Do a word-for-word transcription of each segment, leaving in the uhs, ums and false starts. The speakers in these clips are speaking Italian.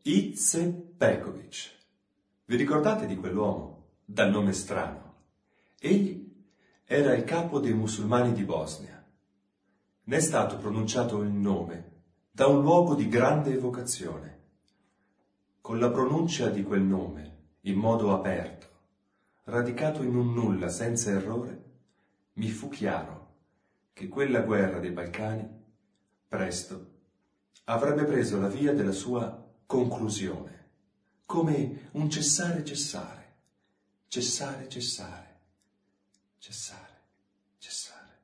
Izetbegović. Vi ricordate di quell'uomo dal nome strano? Egli era il capo dei musulmani di Bosnia. Ne è stato pronunciato il nome da un luogo di grande evocazione. Con la pronuncia di quel nome, in modo aperto, radicato in un nulla senza errore, mi fu chiaro che quella guerra dei Balcani, presto, avrebbe preso la via della sua conclusione, come un cessare cessare, cessare cessare, cessare cessare.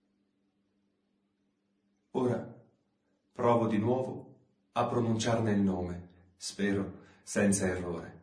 Ora provo di nuovo a pronunciarne il nome, spero senza errore.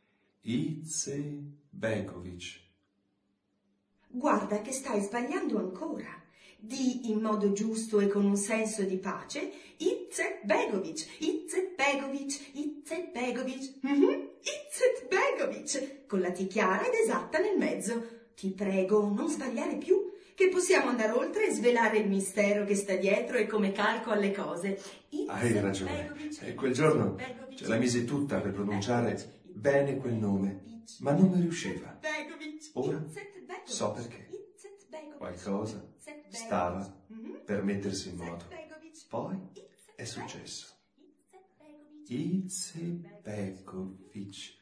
Izetbegović. Guarda che stai sbagliando ancora. Di in modo giusto e con un senso di pace Izetbegović, Izetbegović, Izetbegović, mm-hmm. Izetbegović, con la T chiara ed esatta nel mezzo. Ti prego, non sbagliare più, che possiamo andare oltre e svelare il mistero che sta dietro e come calco alle cose. Hai ragione, e quel giorno ce la misi tutta per pronunciare bene quel nome, ma non mi riusciva. Ora so perché. Qualcosa stava per mettersi in moto. Poi è successo. Izetbegović.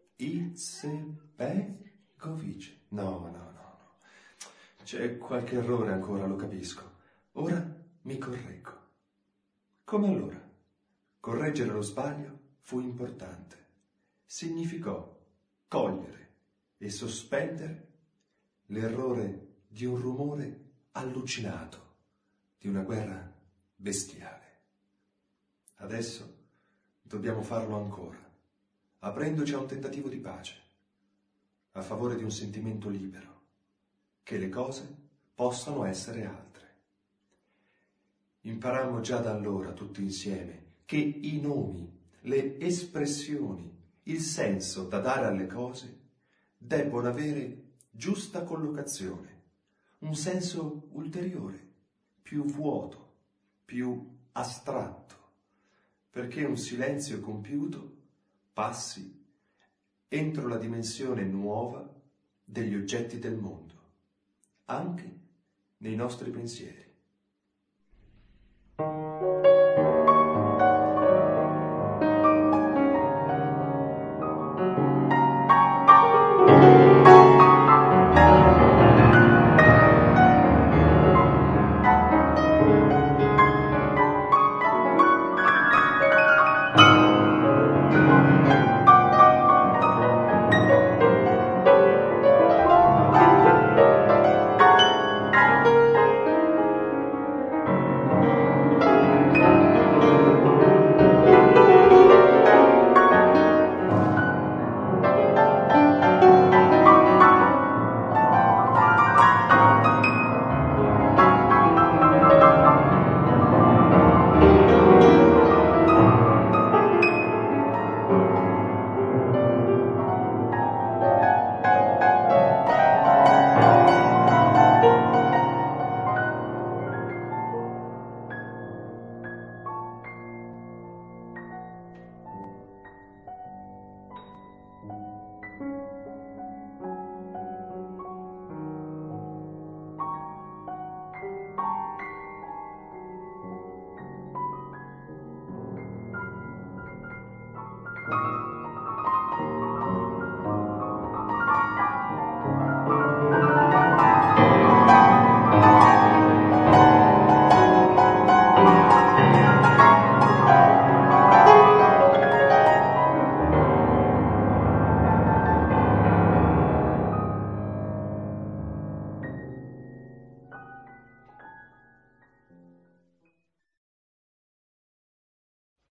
Izetbegović. No, no, no, no. C'è qualche errore ancora, lo capisco. Ora mi correggo. Come allora? Correggere lo sbaglio fu importante. Significò cogliere e sospendere l'errore di un rumore allucinato, di una guerra bestiale. Adesso dobbiamo farlo ancora, aprendoci a un tentativo di pace, a favore di un sentimento libero, che le cose possano essere altre. Imparammo già da allora tutti insieme che i nomi, le espressioni, il senso da dare alle cose debbono avere giusta collocazione, un senso ulteriore, più vuoto, più astratto, perché un silenzio compiuto passi entro la dimensione nuova degli oggetti del mondo, anche nei nostri pensieri.